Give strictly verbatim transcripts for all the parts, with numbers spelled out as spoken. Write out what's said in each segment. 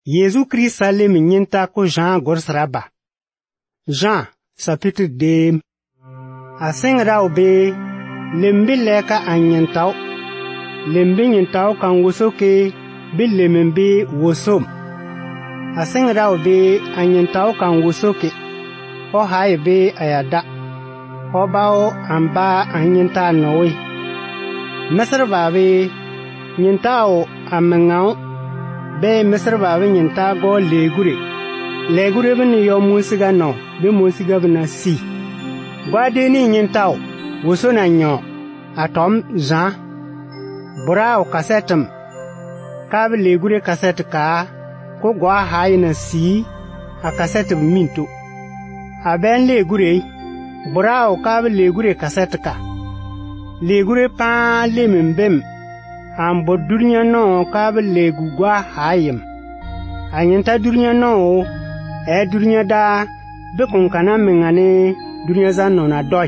Yesu Krista le minyinta ko Jean gorsraba. Jean chapitre deux. Asengra obe lembi leka anyintao. Lembi nyintao kan wosoke bi lembi wosom. Asengra obe anyintao kan wosoke. Ho haibe ayada. Ho bao amba anyinta nowe. Mesra babe nyintao amengao. Be Misr bawe nyinta go legure. Legure bini yo musiga no, be musiga bina si. Gwade ni nyintao, wuso na nyo, atom Jean. Bura o kasetem. Kabe legure kaset ka, ko gwa hayi na si, a kasetem minto. Aben legure, bura o kabe legure kaset ka. Legure pa le mbem. Ambo dunya no kabe legu gwa hayem. Anyenta dunya no e dunya da be konkana mengane dunya zano na doy.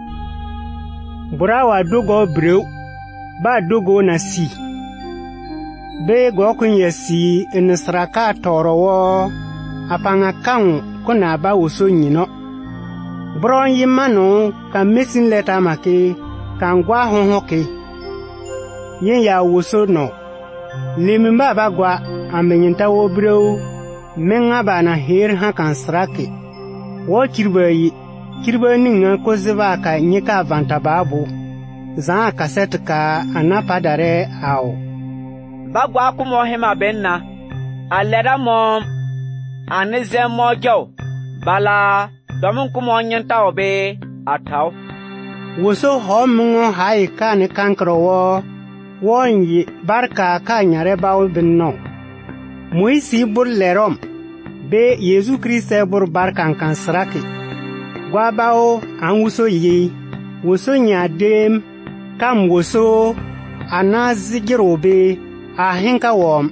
Burawa dogo brew ba dogo na si. Be go kunya si enesraka torowo apanga kan kuna ba woso nyino. Bron yimano ka mesin leta make kan gwa honhoke. Yen ya woso no. Limimba bagwa amenyinta wo brew menga bana her ha kan srake. Wo kirbayi kirba ninga ko ziba ka nyika vanta babu. Za kaset ka anapa dare ao. Bagwa ku mo hema benna. Alera mo anize mo jo. Bala domun ku mo nyinta obe ataw. Woso ho mungo hai kan kankro wo. Wonyi barka ka nyare bawo binno. Moisi bur lerom. Be Yesu Kriste bur barkan kan sraki. Gwa bawo an wuso yi. Wuso nyadem. Kam wuso anazigirobe a hinka wom.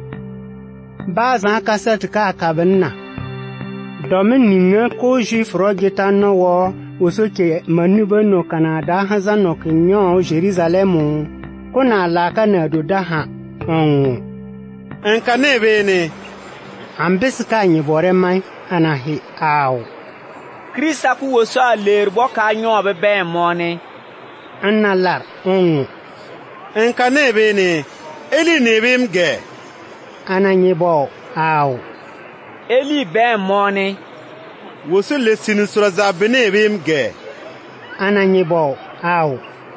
Ba zan kaset ka kabinna. Domin ninga ko jifro gitano wo wuso ke manuba no Kanada hazan no kinyo Jerusalemu. Kuna laka na dudaha onwo. Enka nebe ne. Ambisika nyibore mai anahi aw. Krista ku woso aler boka nyo be be mone. Analar onwo. Enka nebe ne. Eli nebe mge. Ananyibo aw. Eli be mone. Woso lesinu suraza be nebe mge. Ananyibo aw.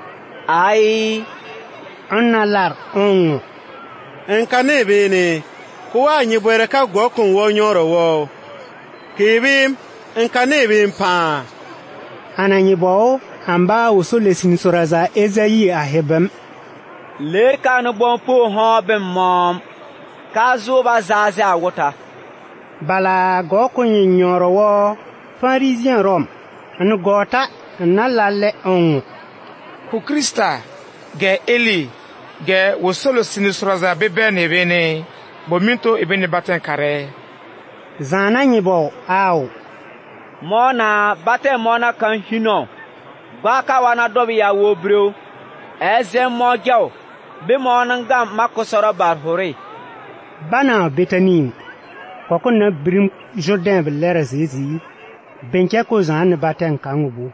Ai Analar onwo. Enka nebe ne. Kuwa nyibwere ka gwokun wo nyoro wo. Kibim enka nebe mpa. Ananyibo amba usule sinsuraza ezayi ahebem. Ler kanu bompo ho be mom. Kazo bazaze awota. Bala gwokun nyoro wo Pharisien rom. Anu gota na lalle onwo. Ku Krista ge Eli ge wosolo sinusroza bebe ne bene bominto ebene baten kare. Zana nyibo aw. Mona bate mona kan hino. Baka wana dobi ya wobreo. Eze mogyo. Be mona ngam makosoro barhore. Bana betanim. Koko na brim Jordan belera zizi. Benche ko zan baten kangubu.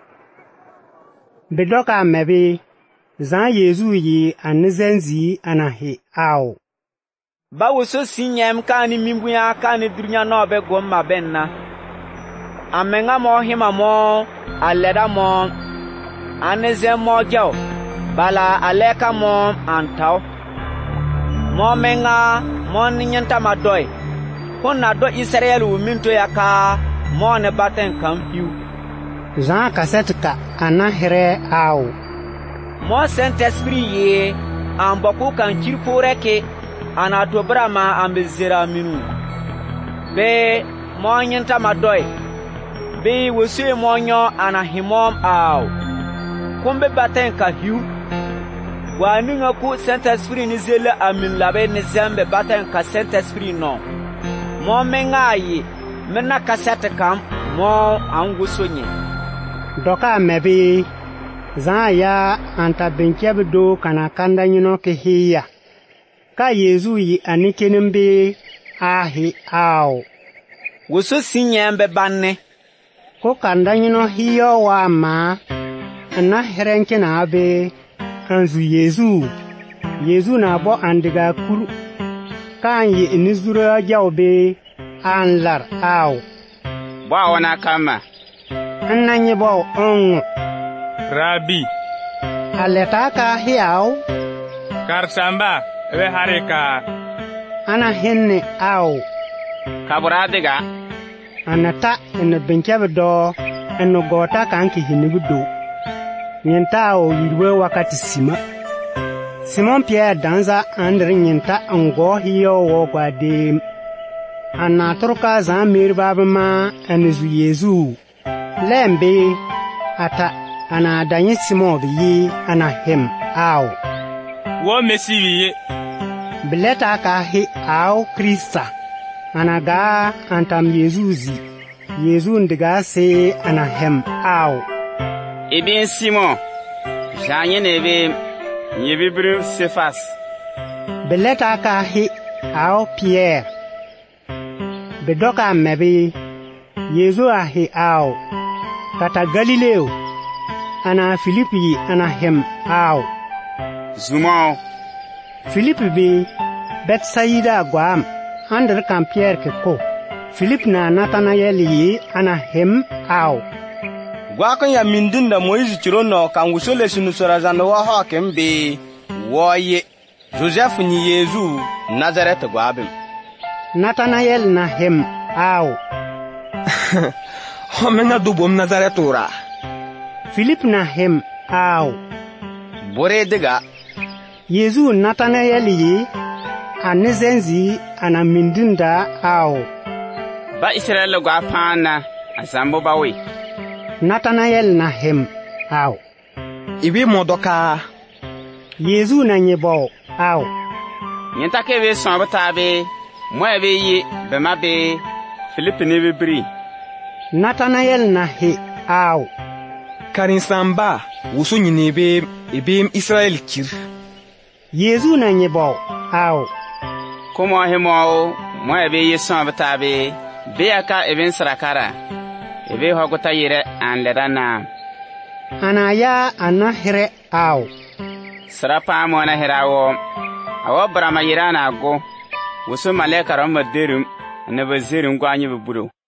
Bedoka mebe. Zan Yezu yi anizenzi anahi aw. Ba woso sinyem kani mimbuya kani dunya no be gomma benna. Amenga mo hima mo aleda mo anize mo gyo. Bala aleka mo antaw. Mo menga mo ninyanta madoy. Kona do Israel uminto yaka mo ne baten kampiu. Zan kasetka anahere aw. Mo Saint-Esprit ye amboku kan kirporeke anatobrama ambezera minu. Be mo nyenta madoy. Be wosu mo nyo anahimom aw. Kumbe baten ka hiu. Wa ninga ku Saint-Esprit ni zele amin labe ni zembe baten ka Saint-Esprit no. Mo mengayi mena kasete kam mo angusonye. Doka mebi Zan ya anta benchebe do kana kanda nyino ke hiya. Ka Yezu yi anikenembe ahi aw. Woso sinyem be banne. Ko kandanyino hiyo wa ma. Ana herenke na abe. Anzu Yezu. Yezu na bo andiga kuru. Kan yi inizuro jawbe. Anlar aw. Ba wana kama. Ananyi bo ongo. Rabi. Aleta ka hiyaw. Karsamba. We harika. Ana henne aw. Kabura diga. Anata ene benchabe do. Eno gota kanki hinibu do. Nyenta o yirwe wakati sima. Simon Pierre danza andre nyenta ango hiyo wo kwa dem. Anatruka za mirbabma anizu Yezu. Lembe ata ana danyi Simon biyi ana hem aw. Wo mesiwiye. Bileta ka he aw Krista. Ana ga antam Yezuzi. Yezu ndiga se ana hem aw. Ibin Simon. Janye nebe yebibru Sefas. Bileta ka he aw Pierre. Bedoka mebe Yezu a he aw. Kata Galileo. Ana Filipi ana hem aw. Zumao. Filipi be Betsaida gwam. Andre kan Pierre ke ko. Philip na Nathanael yi ana hem aw. Gwa kan ya mindin da Moise chiro no kan wusole sinu sorazano wa ha kembe woye. Joseph ni Yezu Nazareth gwabim. Nathanael na hem aw. Homena dubom Nazareth ora. Philip na hem aw. Bore diga. Yezu Nathanael yi anizenzi ana mindinda aw. Ba Israel gwa pana asambo bawe. Nathanael na hem aw. Ibi modoka. Yezu na nyebo aw. Nyenta ke be so batabe mo ebe yi be mabe Philippe ne bibri. Nathanael na he aw. Karin samba wusu nyinebe ebe Israel kir. Yezu na nyebo aw. Komo hemo mo ebe yi so batabe be aka eben sarakara. Ebe hogota yire anderana. Anaya ana here aw. Sarapa mo na herawo. Awo brama yirana go. Wusu maleka ramba derum ne bazirum gwanyi buburo.